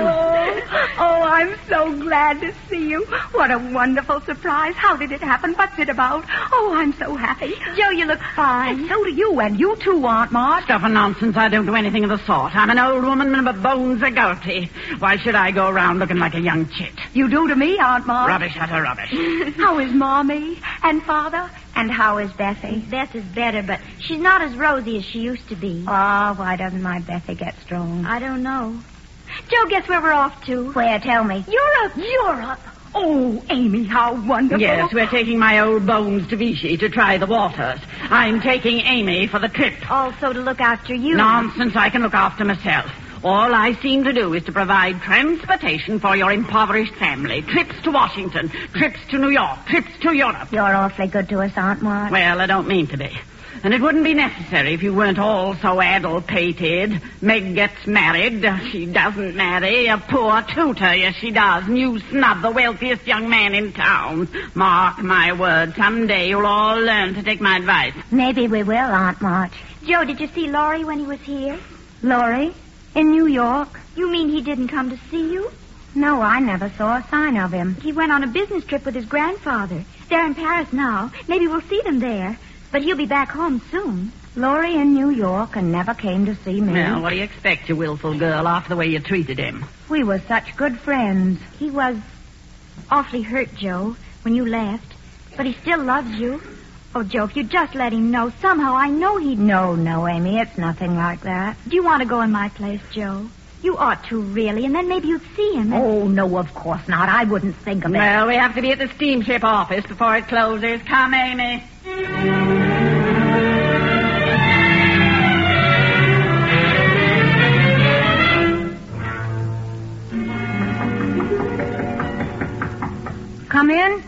S6: Oh, I'm so glad to see you. What a wonderful surprise. How did it happen? What's it about? Oh, I'm so happy. Joe, you look fine. And so do you, and you too, Aunt Marge.
S16: Stuff and nonsense. I don't do anything of the sort. I'm an old woman and my bones are gouty. Why should I go around looking like a young chit?
S6: You do to me, Aunt Marge.
S16: Rubbish, utter rubbish.
S6: How is Mommy and Father? And how is Bessie?
S5: Beth is better, but she's not as rosy as she used to be.
S6: Oh, why doesn't my Bessie get strong?
S5: I don't know. Joe, guess where we're off to?
S6: Where? Tell me.
S5: Europe.
S6: Oh, Amy, how wonderful.
S16: Yes, we're taking my old bones to Vichy to try the waters. I'm taking Amy for the trip.
S5: Also to look after you.
S16: Nonsense, I can look after myself. All I seem to do is to provide transportation for your impoverished family. Trips to Washington, trips to New York, trips to Europe.
S6: You're awfully good to us, Aunt Marge.
S16: Well, I don't mean to be. And it wouldn't be necessary if you weren't all so addle-pated. Meg gets married. She doesn't marry. A poor tutor, yes, she does. And you snub the wealthiest young man in town. Mark my word, someday you'll all learn to take my advice.
S6: Maybe we will, Aunt Marge.
S5: Joe, did you see Laurie when he was here?
S6: Laurie? In New York?
S5: You mean he didn't come to see you?
S6: No, I never saw a sign of him.
S5: He went on a business trip with his grandfather. They're in Paris now. Maybe we'll see them there. But he'll be back home soon.
S6: Laurie in New York and never came to see me.
S16: Well, what do you expect, you willful girl, after the way you treated him?
S6: We were such good friends.
S5: He was awfully hurt, Joe, when you left. But he still loves you. Oh, Joe, if you just let him know, somehow I know he'd...
S6: No, Amy, it's nothing like that.
S5: Do you want to go in my place, Joe? You ought to, really, and then maybe you'd see him.
S6: Oh, no, of course not. I wouldn't think of it.
S16: Well, we have to be at the steamship office before it closes. Come, Amy.
S6: Come in.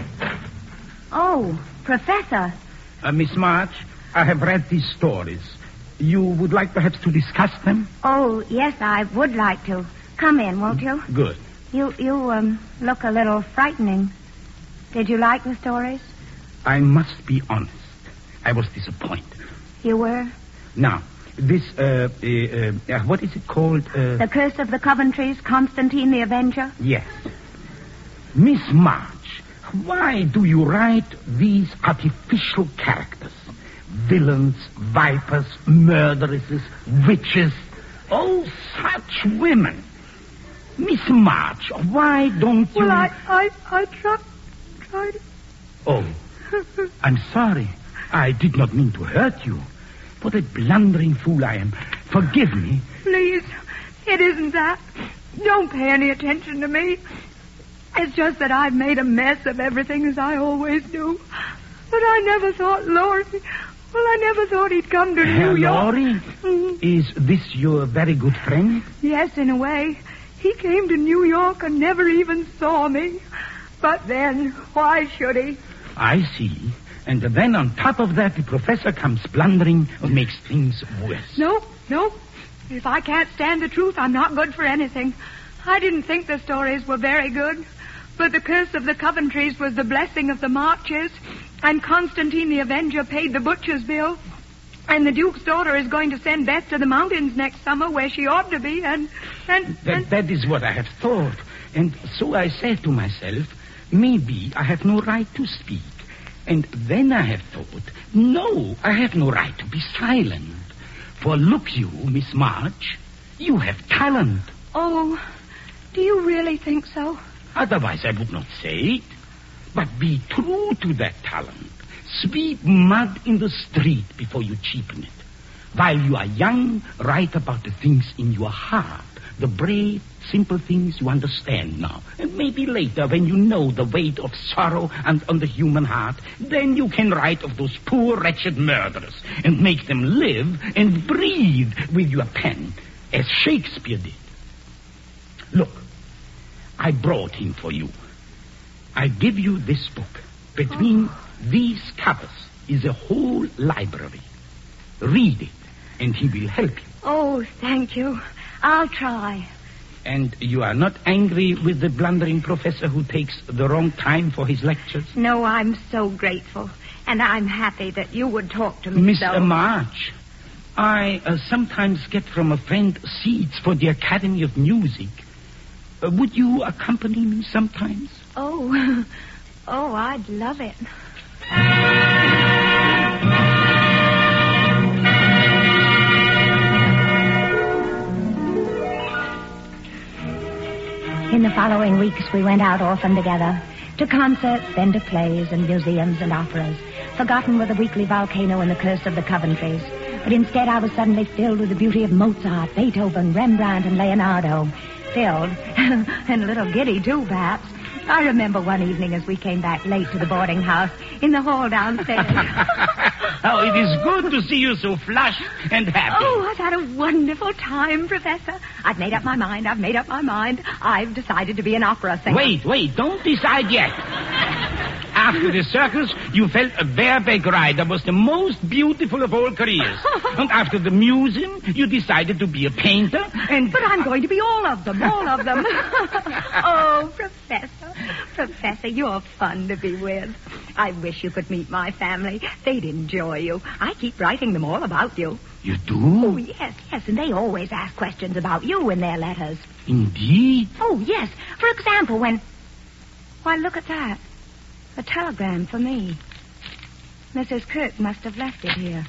S6: Oh, Professor.
S15: Miss March, I have read these stories. You would like perhaps to discuss them?
S6: Oh, yes, I would like to. Come in, won't you?
S15: Good.
S6: You look a little frightening. Did you like the stories?
S15: I must be honest. I was disappointed.
S6: You were?
S15: Now, this, what is it called?
S6: The Curse of the Coventrys, Constantine the Avenger?
S15: Yes. Miss March, why do you write these artificial characters? Villains, vipers, murderesses, witches. Oh, such women. Miss March, why don't you...
S10: Well, I tried.
S15: Oh, I'm sorry. I did not mean to hurt you. What a blundering fool I am. Forgive me.
S10: Please, it isn't that. Don't pay any attention to me. It's just that I've made a mess of everything as I always do. But I never thought Laurie... Well, I never thought he'd come to New York.
S15: Laurie? Is this your very good friend?
S10: Yes, in a way. He came to New York and never even saw me. But then, why should he?
S15: I see. And then on top of that, the professor comes blundering and makes things worse.
S10: No. If I can't stand the truth, I'm not good for anything. I didn't think the stories were very good. But the curse of the Coventrys was the blessing of the Marches. And Constantine the Avenger paid the butcher's bill. And the Duke's daughter is going to send Beth to the mountains next summer where she ought to be. And
S15: That is what I have thought. And so I said to myself, maybe I have no right to speak. And then I have thought, no, I have no right to be silent. For look you, Miss March, you have talent.
S10: Oh, do you really think so?
S15: Otherwise I would not say it. But be true to that talent. Sweep mud in the street before you cheapen it. While you are young, write about the things in your heart. The brave, simple things you understand now. And maybe later, when you know the weight of sorrow on the human heart, then you can write of those poor, wretched murderers and make them live and breathe with your pen, as Shakespeare did. Look, I brought him for you. I give you this book. Between these covers is a whole library. Read it, and he will help you.
S10: Oh, thank you. I'll try.
S15: And you are not angry with the blundering professor who takes the wrong time for his lectures?
S6: No, I'm so grateful. And I'm happy that you would talk to me.
S15: Mr. March, I sometimes get from a friend seats for the Academy of Music. Would you accompany me sometimes?
S6: Oh, I'd love it. In the following weeks, we went out often together. To concerts, then to plays and museums and operas. Forgotten were the weekly volcano and the curse of the Coventrys. But instead, I was suddenly filled with the beauty of Mozart, Beethoven, Rembrandt, and Leonardo. Filled, and a little giddy, too, perhaps. I remember one evening as we came back late to the boarding house in the hall downstairs.
S15: Oh, it is good to see you so flushed and happy.
S6: Oh, I've had a wonderful time, Professor. I've made up my mind. I've decided to be an opera singer.
S15: Wait, don't decide yet. After the circus, you felt a bareback ride that was the most beautiful of all careers. And after the museum, you decided to be a painter.
S6: But I'm going to be all of them. Oh, Professor, you're fun to be with. I wish you could meet my family. They'd enjoy you. I keep writing them all about you.
S15: You do?
S6: Oh, yes, and they always ask questions about you in their letters.
S15: Indeed?
S6: Oh, yes. For example, Why, look at that. A telegram for me. Mrs. Kirk must have left it here.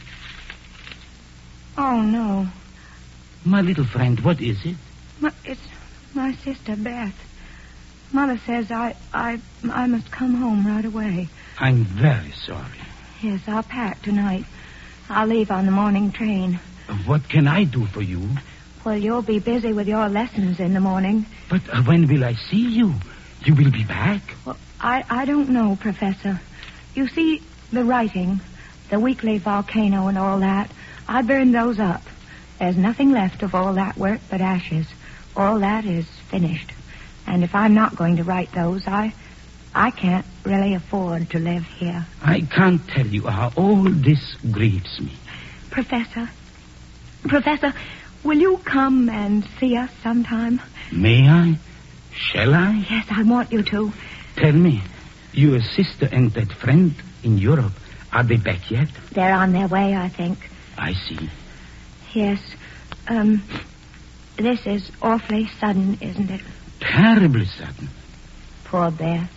S6: Oh, no.
S15: My little friend, what is it?
S6: It's my sister, Beth. Mother says I must come home right away.
S15: I'm very sorry.
S6: Yes, I'll pack tonight. I'll leave on the morning train.
S15: What can I do for you?
S6: Well, you'll be busy with your lessons in the morning.
S15: But when will I see you? You will be back?
S6: Well, I don't know, Professor. You see, the writing, the weekly volcano and all that, I burned those up. There's nothing left of all that work but ashes. All that is finished. And if I'm not going to write those, I can't really afford to live here.
S15: I can't tell you how all this grieves me.
S6: Professor, will you come and see us sometime?
S15: May I? Shall I?
S6: Yes, I want you to.
S15: Tell me, your sister and that friend in Europe, are they back yet?
S6: They're on their way, I think.
S15: I see.
S6: Yes. This is awfully sudden, isn't it?
S15: Terribly sudden.
S6: Poor Beth.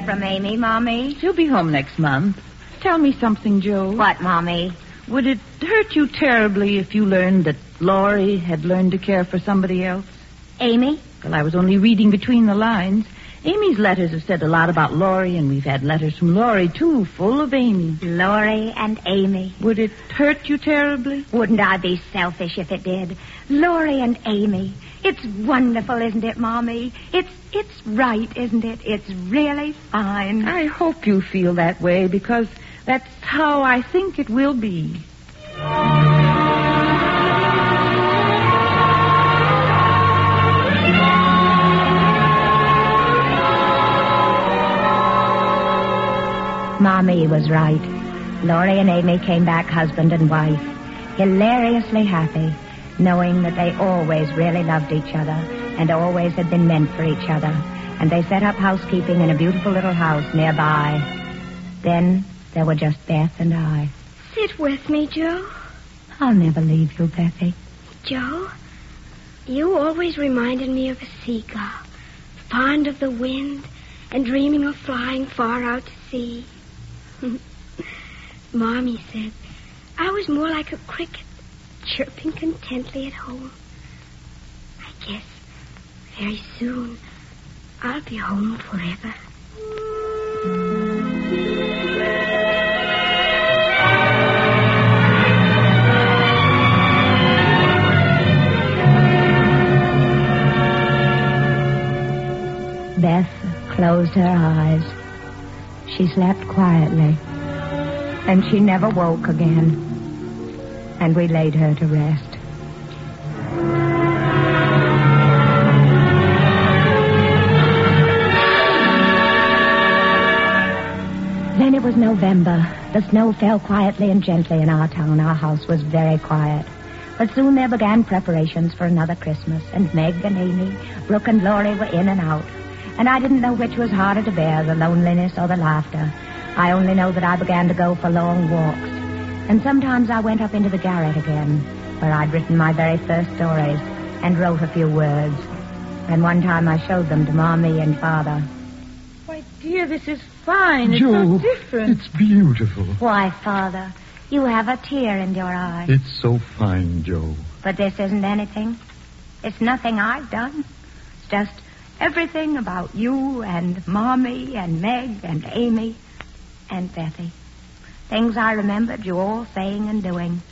S6: from Amy, Mommy?
S4: She'll be home next month. Tell me something, Joe.
S6: What, Mommy?
S4: Would it hurt you terribly if you learned that Laurie had learned to care for somebody else?
S6: Amy?
S4: Well, I was only reading between the lines. Amy's letters have said a lot about Laurie, and we've had letters from Laurie, too, full of Amy.
S6: Laurie and Amy.
S4: Would it hurt you terribly?
S6: Wouldn't I be selfish if it did? Laurie and Amy. It's wonderful, isn't it, Mommy? It's right, isn't it? It's really fine.
S4: I hope you feel that way, because that's how I think it will be.
S6: Mommy was right. Laurie and Amy came back husband and wife, hilariously happy, knowing that they always really loved each other and always had been meant for each other. And they set up housekeeping in a beautiful little house nearby. Then there were just Beth and I.
S10: Sit with me, Joe.
S6: I'll never leave you, Bethy.
S10: Joe, you always reminded me of a seagull, fond of the wind and dreaming of flying far out to sea. Mommy said I was more like a cricket, chirping contently at home. I guess very soon I'll be home forever.
S6: Beth closed her eyes. She slept quietly, and she never woke again. And we laid her to rest. Then it was November. The snow fell quietly and gently in our town. Our house was very quiet. But soon there began preparations for another Christmas, and Meg and Amy, Brooke and Laurie were in and out. And I didn't know which was harder to bear, the loneliness or the laughter. I only know that I began to go for long walks. And sometimes I went up into the garret again, where I'd written my very first stories, and wrote a few words. And one time I showed them to Mommy and Father.
S4: Why, dear, this is fine.
S14: Joe,
S4: it's so different.
S14: It's beautiful.
S6: Why, Father, you have a tear in your eye.
S14: It's so fine, Joe.
S6: But this isn't anything. It's nothing I've done. It's just everything about you and Mommy and Meg and Amy and Bethy. Things I remembered you all saying and doing.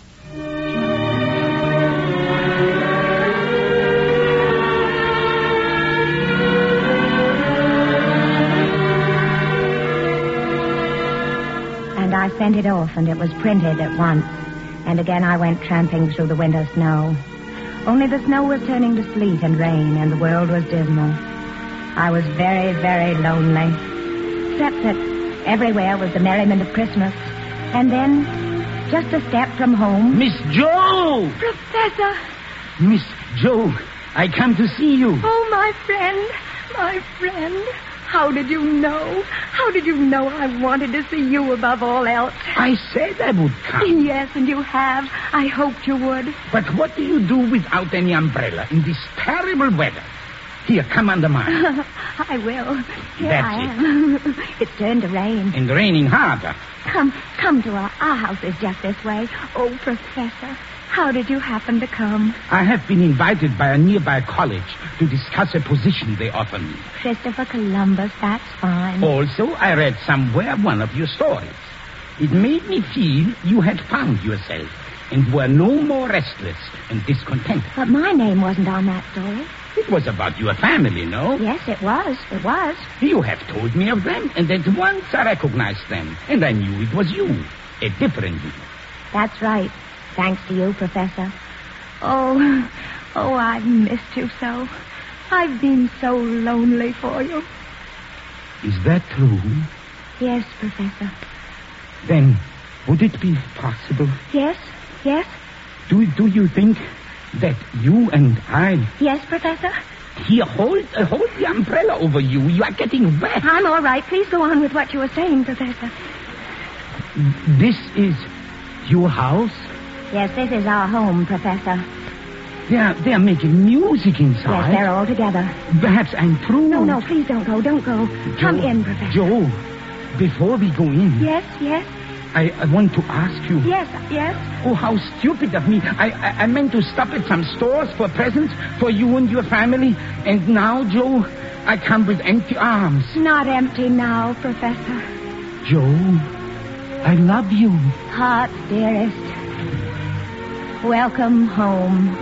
S6: And I sent it off, and it was printed at once. And again I went tramping through the winter snow. Only the snow was turning to sleet and rain, and the world was dismal. I was very, very lonely. Except that everywhere was the merriment of Christmas. And then, just a step from home...
S15: Miss Joe!
S6: Professor!
S15: Miss Joe, I come to see you.
S10: Oh, my friend, my friend. How did you know? How did you know I wanted to see you above all else?
S15: I said I would come.
S10: Yes, and you have. I hoped you would.
S15: But what do you do without any umbrella in this terrible weather? Here, come under mine.
S6: I will. Here
S15: That's
S6: I am. It's turned to rain.
S15: And raining harder.
S6: Come to our house is just this way. Oh, Professor, how did you happen to come?
S15: I have been invited by a nearby college to discuss a position they offer me.
S6: Christopher Columbus, that's fine.
S15: Also, I read somewhere one of your stories. It made me feel you had found yourself and were no more restless and discontented.
S6: But my name wasn't on that story.
S15: It was about your family, no?
S6: Yes, it was. It was.
S15: You have told me of them, and at once I recognized them, and I knew it was you, a different you.
S6: That's right. Thanks to you, Professor. Oh, I've missed you so. I've been so lonely for you.
S15: Is that true?
S6: Yes, Professor.
S15: Then, would it be possible?
S6: Yes.
S15: Do you think that you and I...
S6: Yes, Professor?
S15: Here, hold the umbrella over you. You are getting wet.
S6: I'm all right. Please go on with what you were saying, Professor.
S15: This is your house?
S6: Yes, this is our home, Professor.
S15: They are making music inside.
S6: Yes, they're all together.
S15: Perhaps I'm through.
S6: No, please don't go. Don't go. Come in, Professor.
S15: Joe, before we go in.
S6: Yes.
S15: I want to ask you.
S6: Yes.
S15: Oh, how stupid of me. I meant to stop at some stores for presents for you and your family. And now, Joe, I come with empty arms.
S6: Not empty now, Professor.
S15: Joe, I love you.
S6: Heart's dearest. Welcome home.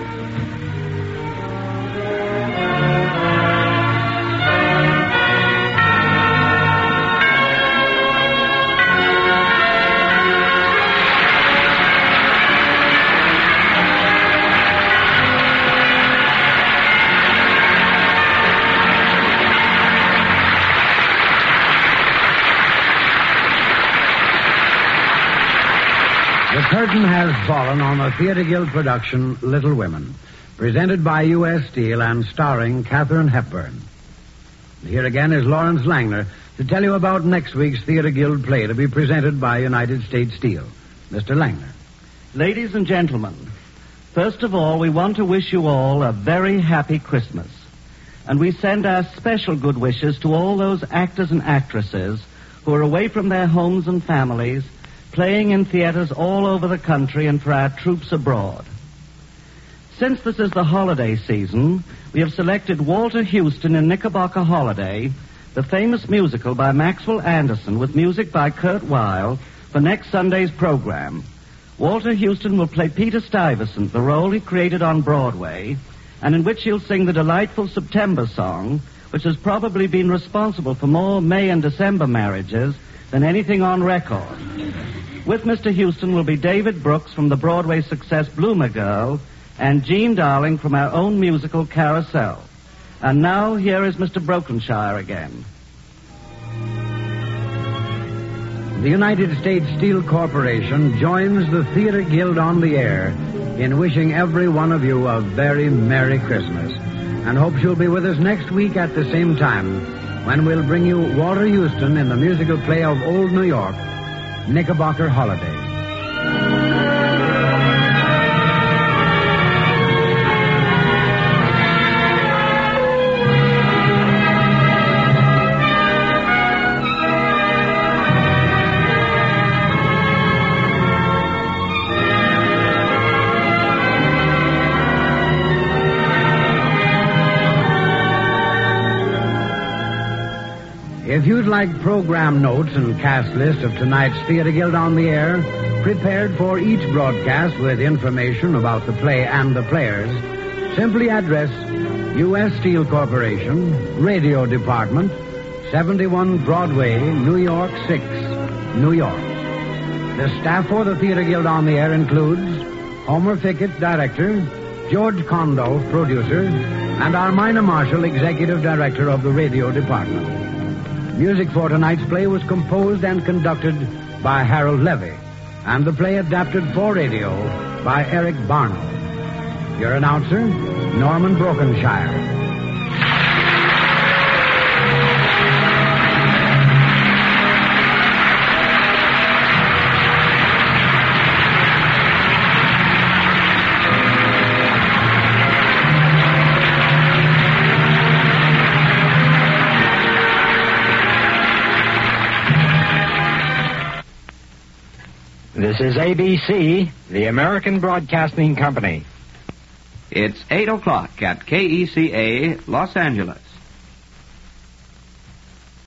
S1: The curtain has fallen on the Theatre Guild production, Little Women, presented by U.S. Steel and starring Katharine Hepburn. Here again is Lawrence Langner to tell you about next week's Theatre Guild play to be presented by United States Steel. Mr. Langner.
S2: Ladies and gentlemen, first of all, we want to wish you all a very happy Christmas. And we send our special good wishes to all those actors and actresses who are away from their homes and families, playing in theaters all over the country and for our troops abroad. Since this is the holiday season, we have selected Walter Houston in Knickerbocker Holiday, the famous musical by Maxwell Anderson with music by Kurt Weill, for next Sunday's program. Walter Houston will play Peter Stuyvesant, the role he created on Broadway, and in which he'll sing the delightful September song, which has probably been responsible for more May and December marriages than anything on record. With Mr. Houston will be David Brooks from the Broadway success Bloomer Girl and Jean Darling from our own musical Carousel. And now here is Mr. Brokenshire again.
S1: The United States Steel Corporation joins the Theatre Guild on the air in wishing every one of you a very Merry Christmas and hopes you'll be with us next week at the same time when we'll bring you Walter Houston in the musical play of Old New York, Knickerbocker Holiday. If you'd like program notes and cast list of tonight's Theatre Guild on the Air, prepared for each broadcast with information about the play and the players, simply address U.S. Steel Corporation, Radio Department, 71 Broadway, New York 6, New York. The staff for the Theatre Guild on the Air includes Homer Fickett, Director, George Condolf, Producer, and Armina Marshall, Executive Director of the Radio Department. Music for tonight's play was composed and conducted by Harold Levy, and the play adapted for radio by Eric Barnow. Your announcer, Norman Brokenshire.
S17: This is ABC, the American Broadcasting Company.
S13: It's 8 o'clock at KECA, Los Angeles.